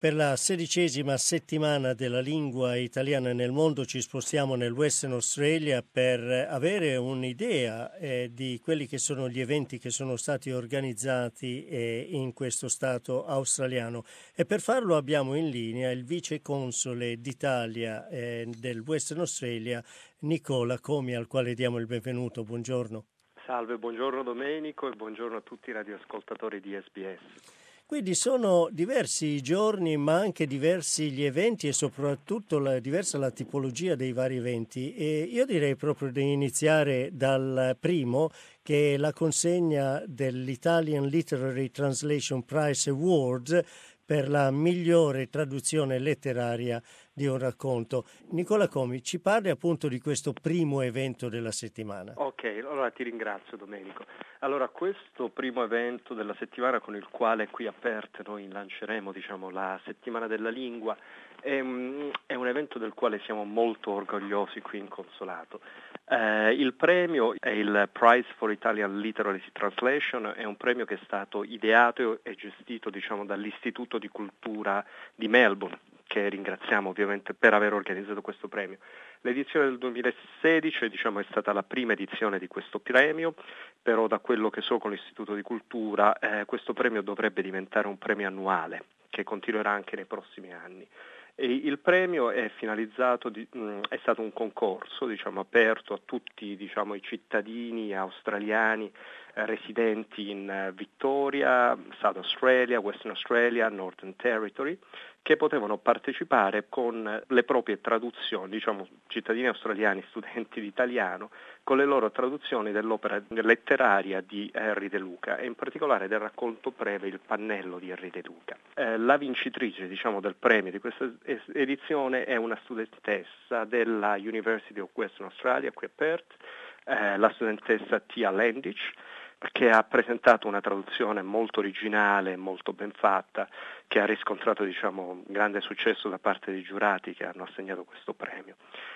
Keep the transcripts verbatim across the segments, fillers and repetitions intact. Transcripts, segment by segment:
Per la sedicesima settimana della lingua italiana nel mondo ci spostiamo nel Western Australia per avere un'idea eh, di quelli che sono gli eventi che sono stati organizzati eh, in questo stato australiano, e per farlo abbiamo in linea il vice console d'Italia eh, del Western Australia, Nicola Comi, al quale diamo il benvenuto. Buongiorno. Salve, buongiorno Domenico e buongiorno a tutti i radioascoltatori di S B S. Quindi sono diversi i giorni, ma anche diversi gli eventi e soprattutto la, diversa la tipologia dei vari eventi. E io direi proprio di iniziare dal primo, che è la consegna dell'Italian Literary Translation Prize Award per la migliore traduzione letteraria di un racconto. Nicola Comi, ci parli appunto di questo primo evento della settimana. Ok, allora ti ringrazio Domenico. Allora, questo primo evento della settimana con il quale qui a Perth noi lanceremo, diciamo, la settimana della lingua, è un, è un evento del quale siamo molto orgogliosi qui in consolato. Eh, il premio è il Prize for Italian Literary Translation, è un premio che è stato ideato e gestito, diciamo, dall'Istituto di Cultura di Melbourne, che ringraziamo ovviamente per aver organizzato questo premio. L'edizione del duemilasedici, diciamo, è stata la prima edizione di questo premio, però da quello che so con l'Istituto di Cultura eh, questo premio dovrebbe diventare un premio annuale che continuerà anche nei prossimi anni. E il premio è finalizzato, di, mh, è stato un concorso, diciamo, aperto a tutti, diciamo, i cittadini australiani eh, residenti in eh, Victoria, South Australia, Western Australia, Northern Territory, che potevano partecipare con le proprie traduzioni, diciamo, cittadini australiani, studenti di italiano, con le loro traduzioni dell'opera letteraria di Henry De Luca, e in particolare del racconto breve Il pannello di Henry De Luca. Eh, la vincitrice, diciamo, del premio di questa edizione è una studentessa della University of Western Australia qui a Perth, eh, la studentessa Tia Landich, che ha presentato una traduzione molto originale, molto ben fatta, che ha riscontrato, diciamo, grande successo da parte dei giurati che hanno assegnato questo premio.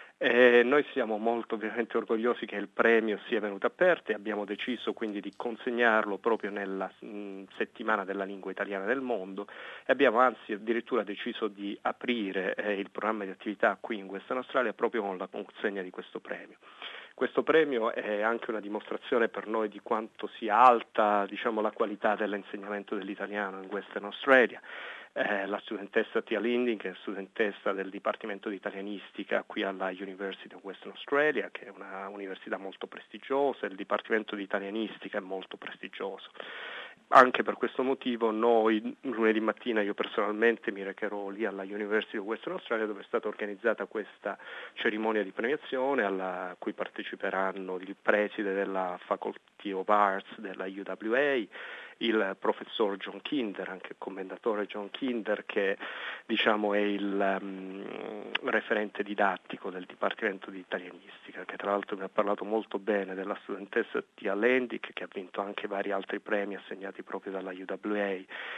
E noi siamo molto ovviamente orgogliosi che il premio sia venuto aperto e abbiamo deciso quindi di consegnarlo proprio nella mh, settimana della lingua italiana del mondo, e abbiamo anzi addirittura deciso di aprire eh, il programma di attività qui in Western Australia proprio con la consegna di questo premio. Questo premio è anche una dimostrazione per noi di quanto sia alta, diciamo, la qualità dell'insegnamento dell'italiano in Western Australia. Eh, la studentessa Tia Linding, che è studentessa del Dipartimento di Italianistica qui alla University of Western Australia, che è una università molto prestigiosa, il Dipartimento di Italianistica è molto prestigioso. Anche per questo motivo noi lunedì mattina io personalmente mi recherò lì alla University of Western Australia, dove è stata organizzata questa cerimonia di premiazione alla cui parteciperanno il preside della Faculty of Arts della U W A, il professor John Kinder, anche il commendatore John Kinder, che, diciamo, è il um, referente didattico del Dipartimento di Italianistica, che tra l'altro mi ha parlato molto bene della studentessa Tia Lendic, che ha vinto anche vari altri premi assegnati proprio dalla U W A,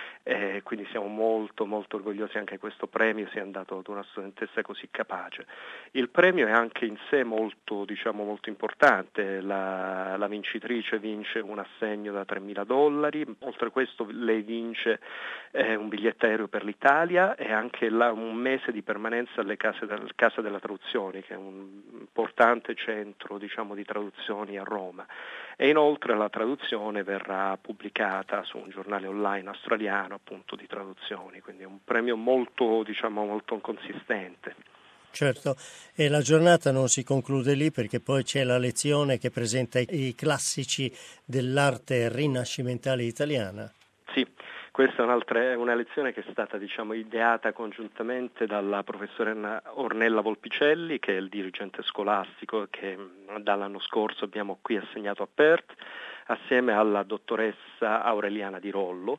e quindi siamo molto molto orgogliosi anche che questo premio sia andato ad una studentessa così capace. Il premio è anche in sé molto, diciamo, molto importante. La, la vincitrice vince un assegno da tremila dollari, oltre a questo lei vince eh, un biglietto aereo per l'Italia e anche la, un mese di permanenza alle case del, Casa della Traduzione, che è un importante centro, diciamo, di traduzioni a Roma, e inoltre la traduzione verrà pubblicata su un giornale online australiano, appunto, di traduzioni, quindi è un premio molto, diciamo, molto consistente. Certo, e la giornata non si conclude lì, perché poi c'è la lezione che presenta i classici dell'arte rinascimentale italiana. Sì, questa è un'altra è una lezione che è stata, diciamo, ideata congiuntamente dalla professoressa Ornella Volpicelli, che è il dirigente scolastico che dall'anno scorso abbiamo qui assegnato a Perth, assieme alla dottoressa Aureliana Di Rollo.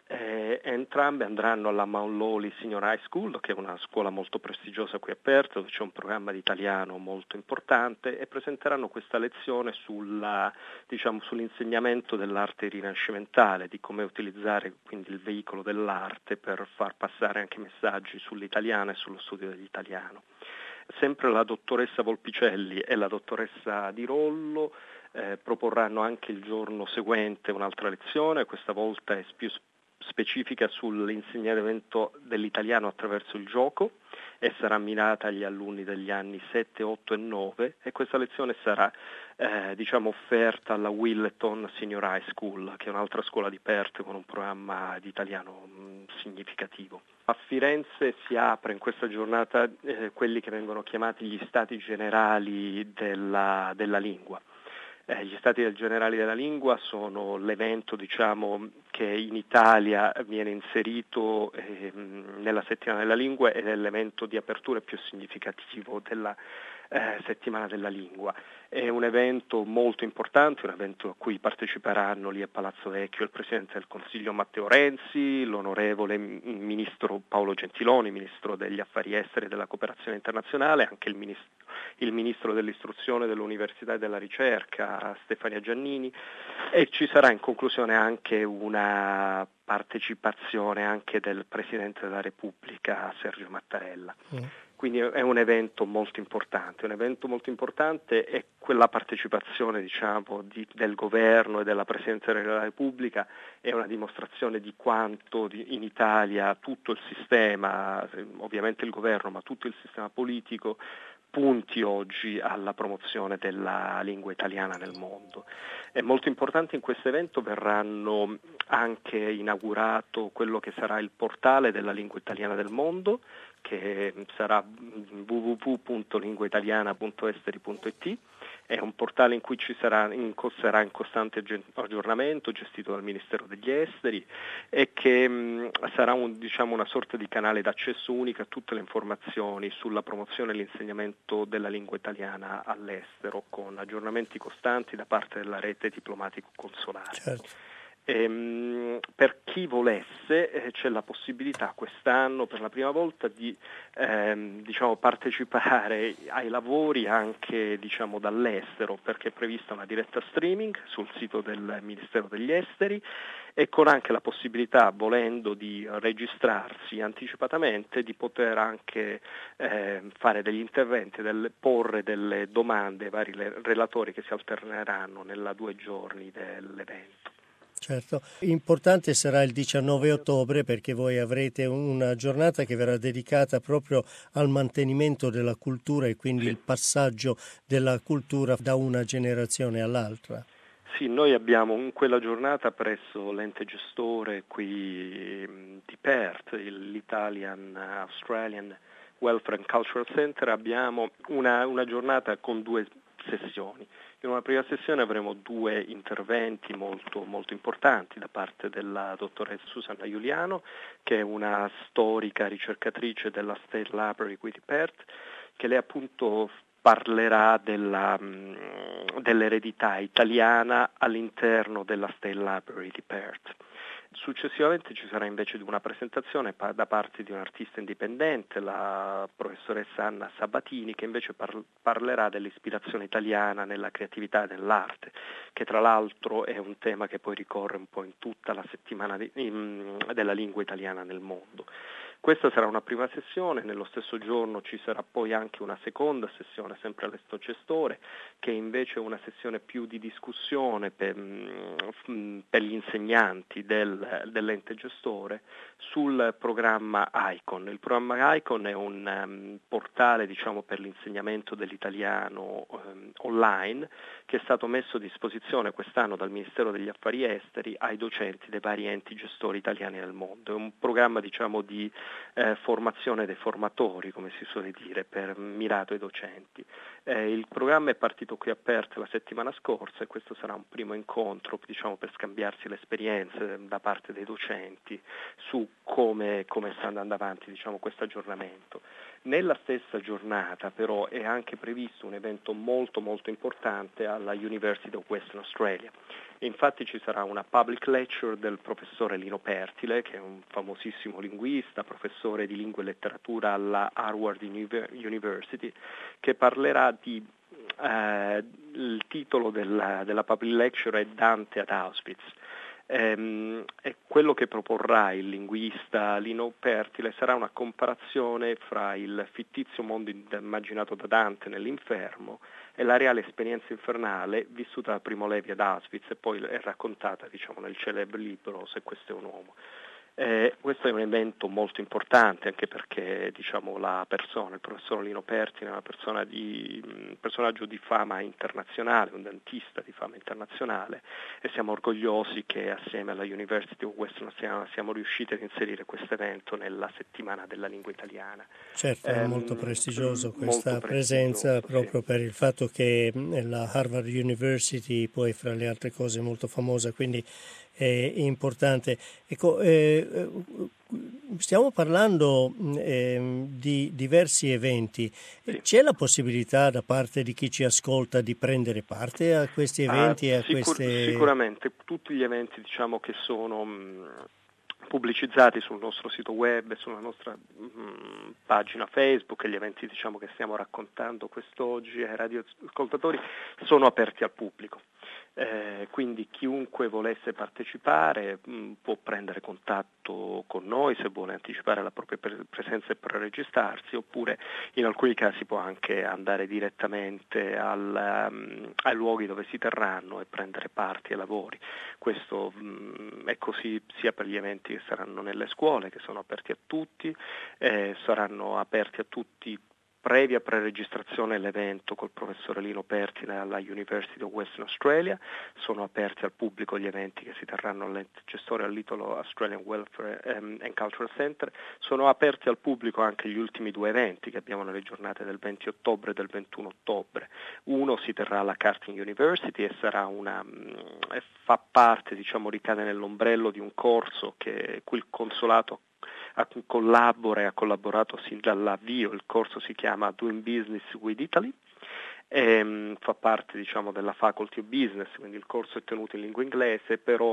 Eh, entrambe andranno alla Mount Lawley Senior High School, che è una scuola molto prestigiosa qui a Perth, dove c'è un programma di italiano molto importante, e presenteranno questa lezione sulla, diciamo, sull'insegnamento dell'arte rinascimentale, di come utilizzare quindi il veicolo dell'arte per far passare anche messaggi sull'italiano e sullo studio dell'italiano. Sempre la dottoressa Volpicelli e la dottoressa Di Rollo eh, proporranno anche il giorno seguente un'altra lezione, questa volta è più specifica sull'insegnamento dell'italiano attraverso il gioco e sarà mirata agli alunni degli anni sette, otto e nove, e questa lezione sarà eh, diciamo offerta alla Willetton Senior High School, che è un'altra scuola di Perth con un programma di italiano mh, significativo. A Firenze si apre in questa giornata eh, quelli che vengono chiamati gli stati generali della, della lingua. Eh, gli Stati Generali della Lingua sono l'evento, diciamo, che in Italia viene inserito eh, nella settimana della lingua ed è l'evento di apertura più significativo della eh, settimana della lingua. È un evento molto importante, un evento a cui parteciperanno lì a Palazzo Vecchio il Presidente del Consiglio Matteo Renzi, l'onorevole Ministro Paolo Gentiloni, Ministro degli Affari Esteri e della Cooperazione Internazionale, anche il Ministro il Ministro dell'Istruzione, dell'Università e della Ricerca, Stefania Giannini, e ci sarà in conclusione anche una partecipazione anche del Presidente della Repubblica, Sergio Mattarella. Mm. Quindi è un evento molto importante, un evento molto importante è quella partecipazione, diciamo, di, del governo e della Presidenza della Repubblica, è una dimostrazione di quanto di, in Italia tutto il sistema, ovviamente il governo, ma tutto il sistema politico, punti oggi alla promozione della lingua italiana nel mondo. È molto importante, in questo evento verranno anche inaugurato quello che sarà il portale della lingua italiana del mondo, che sarà w w w punto linguaitaliana punto esteri punto i t. È un portale in cui ci sarà in, sarà in costante aggiornamento, gestito dal Ministero degli Esteri, e che mh, sarà un, diciamo, una sorta di canale d'accesso unico a tutte le informazioni sulla promozione e l'insegnamento della lingua italiana all'estero, con aggiornamenti costanti da parte della rete diplomatico-consolare. Certo. Ehm, per chi volesse eh, c'è la possibilità quest'anno per la prima volta di ehm, diciamo, partecipare ai lavori anche, diciamo, dall'estero, perché è prevista una diretta streaming sul sito del Ministero degli Esteri, e con anche la possibilità, volendo, di registrarsi anticipatamente, di poter anche eh, fare degli interventi, delle, porre delle domande ai vari relatori che si alterneranno nella due giorni dell'evento. Certo, importante sarà il diciannove ottobre, perché voi avrete una giornata che verrà dedicata proprio al mantenimento della cultura e quindi sì. il passaggio della cultura da una generazione all'altra. Sì, noi abbiamo in quella giornata presso l'ente gestore qui di Perth, l'Italian Australian Welfare and Cultural Center, abbiamo una, una giornata con due sessioni. In una prima sessione avremo due interventi molto, molto importanti da parte della dottoressa Susanna Giuliano, che è una storica ricercatrice della State Library qui di Perth, che lei appunto parlerà della, dell'eredità italiana all'interno della State Library di Perth. Successivamente ci sarà invece una presentazione da parte di un artista indipendente, la professoressa Anna Sabatini, che invece par- parlerà dell'ispirazione italiana nella creatività e nell'arte, che tra l'altro è un tema che poi ricorre un po' in tutta la settimana di, in, della lingua italiana nel mondo. Questa sarà una prima sessione, nello stesso giorno ci sarà poi anche una seconda sessione, sempre all'Esto Gestore, che è invece una sessione più di discussione per, per gli insegnanti del, dell'ente gestore sul programma ICON. Il programma ICON è un um, portale, diciamo, per l'insegnamento dell'italiano um, online, che è stato messo a disposizione quest'anno dal Ministero degli Affari Esteri ai docenti dei vari enti gestori italiani nel mondo. È un programma, diciamo, di Eh, formazione dei formatori, come si suole dire, per mirato ai docenti. Eh, il programma è partito qui a Perth la settimana scorsa e questo sarà un primo incontro, diciamo, per scambiarsi le esperienze da parte dei docenti su come, come sta andando avanti, diciamo, questo aggiornamento. Nella stessa giornata però è anche previsto un evento molto molto importante alla University of Western Australia. Infatti ci sarà una public lecture del professore Lino Pertile, che è un famosissimo linguista, professore di lingua e letteratura alla Harvard University, che parlerà di, eh, il titolo della, della public lecture è Dante ad Auschwitz. Ehm, e quello che proporrà il linguista Lino Pertile sarà una comparazione fra il fittizio mondo immaginato da Dante nell'inferno e la reale esperienza infernale vissuta da Primo Levi ad Auschwitz e poi è raccontata, diciamo, nel celebre libro Se questo è un uomo. Eh, questo è un evento molto importante anche perché diciamo, la persona, il professor Lino Pertini è una persona di, un personaggio di fama internazionale, un dentista di fama internazionale e siamo orgogliosi che assieme alla University of Western Australia siamo riusciti ad inserire questo evento nella settimana della lingua italiana. Certo, è Eh, molto prestigioso questa molto presenza prestigioso, proprio sì. per il fatto che la Harvard University poi fra le altre cose è molto famosa, quindi è importante. Ecco, eh, stiamo parlando eh, di diversi eventi. Sì. C'è la possibilità da parte di chi ci ascolta di prendere parte a questi eventi Uh, e a sicur- queste... Sicuramente tutti gli eventi diciamo, che sono mh, pubblicizzati sul nostro sito web e sulla nostra mh, pagina Facebook e gli eventi diciamo, che stiamo raccontando quest'oggi ai radioascoltatori sono aperti al pubblico. Eh, quindi chiunque volesse partecipare mh, può prendere contatto con noi se vuole anticipare la propria pre- presenza e preregistrarsi, oppure in alcuni casi può anche andare direttamente al, um, ai luoghi dove si terranno e prendere parte ai lavori. Questo mh, è così sia per gli eventi che saranno nelle scuole, che sono aperti a tutti, eh, saranno aperti a tutti previa preregistrazione all'evento col professore Lino Pertini alla University of Western Australia. Sono aperti al pubblico gli eventi che si terranno al gestore al Little Australian Welfare and Cultural Center. Sono aperti al pubblico anche gli ultimi due eventi che abbiamo nelle giornate del venti ottobre e del ventuno ottobre. Uno si terrà alla Curtin University e sarà una fa parte, diciamo, ricade nell'ombrello di un corso che cui il consolato collabora e ha collaborato sin dall'avvio. Il corso si chiama Doing Business with Italy, e, fa parte diciamo, della Faculty of Business, quindi il corso è tenuto in lingua inglese, però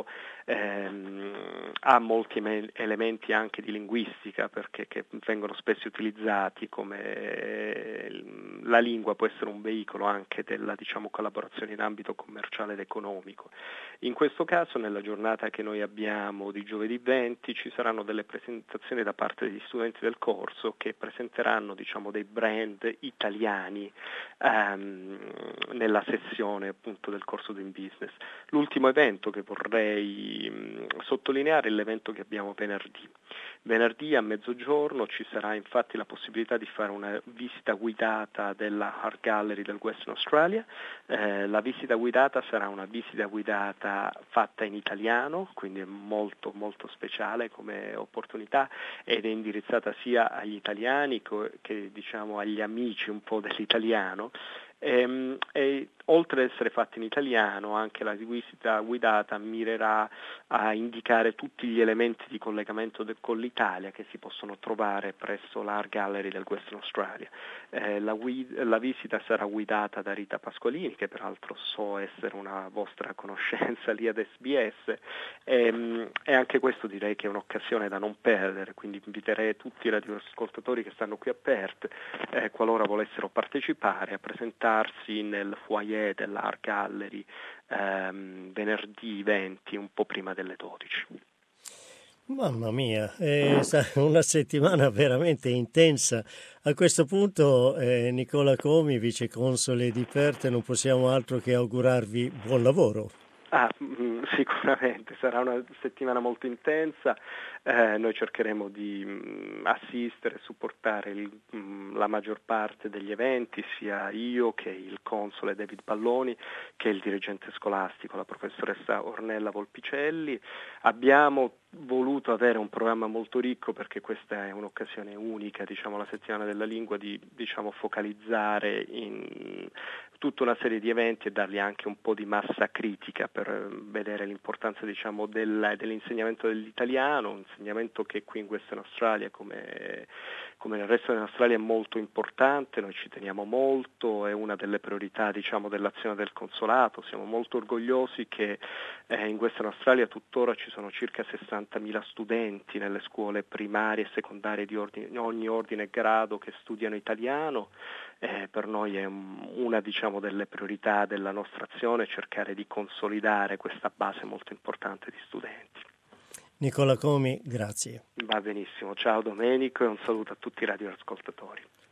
ehm, ha molti me- elementi anche di linguistica perché che vengono spesso utilizzati come eh, la lingua può essere un veicolo anche della diciamo, collaborazione in ambito commerciale ed economico. In questo caso nella giornata che noi abbiamo di giovedì venti ci saranno delle presentazioni da parte degli studenti del corso che presenteranno diciamo, dei brand italiani ehm, nella sessione appunto del corso di business. L'ultimo evento che vorrei mh, sottolineare è l'evento che abbiamo venerdì. Venerdì a mezzogiorno ci sarà infatti la possibilità di fare una visita guidata della Art Gallery del Western Australia. Eh, la visita guidata sarà una visita guidata fatta in italiano, quindi è molto molto speciale come opportunità ed è indirizzata sia agli italiani che, che diciamo agli amici un po' dell'italiano. E, e oltre ad essere fatta in italiano anche la visita guidata mirerà a indicare tutti gli elementi di collegamento de, con l'Italia che si possono trovare presso l'Art Gallery del Western Australia. Eh, la, guida, la visita sarà guidata da Rita Pasqualini, che peraltro so essere una vostra conoscenza lì ad S B S, e, e anche questo direi che è un'occasione da non perdere, quindi inviterei tutti i radioascoltatori che stanno qui aperti, eh, qualora volessero partecipare, a presentarsi nel foyer dell'Art Gallery ehm, venerdì venti, un po' prima delle dodici. Mamma mia, è una settimana veramente intensa. A questo punto, eh, Nicola Comi, viceconsole di Perth, non possiamo altro che augurarvi buon lavoro. Ah, mh, sicuramente sarà una settimana molto intensa, eh, noi cercheremo di mh, assistere e supportare il, mh, la maggior parte degli eventi, sia io che il console David Palloni che il dirigente scolastico, la professoressa Ornella Volpicelli. Abbiamo voluto avere un programma molto ricco perché questa è un'occasione unica, diciamo la settimana della lingua, di diciamo, focalizzare in tutta una serie di eventi e dargli anche un po' di massa critica per vedere l'importanza diciamo, del, dell'insegnamento dell'italiano, un insegnamento che qui in Western Australia come, come nel resto dell'Australia è molto importante, noi ci teniamo molto, è una delle priorità diciamo, dell'azione del consolato, siamo molto orgogliosi che eh, in Western Australia tuttora ci sono circa sessantamila studenti nelle scuole primarie e secondarie di ordine, ogni ordine e grado che studiano italiano. Eh, per noi è un, una diciamo, delle priorità della nostra azione cercare di consolidare questa base molto importante di studenti. Nicola Comi, grazie. Va benissimo, ciao Domenico e un saluto a tutti i radioascoltatori.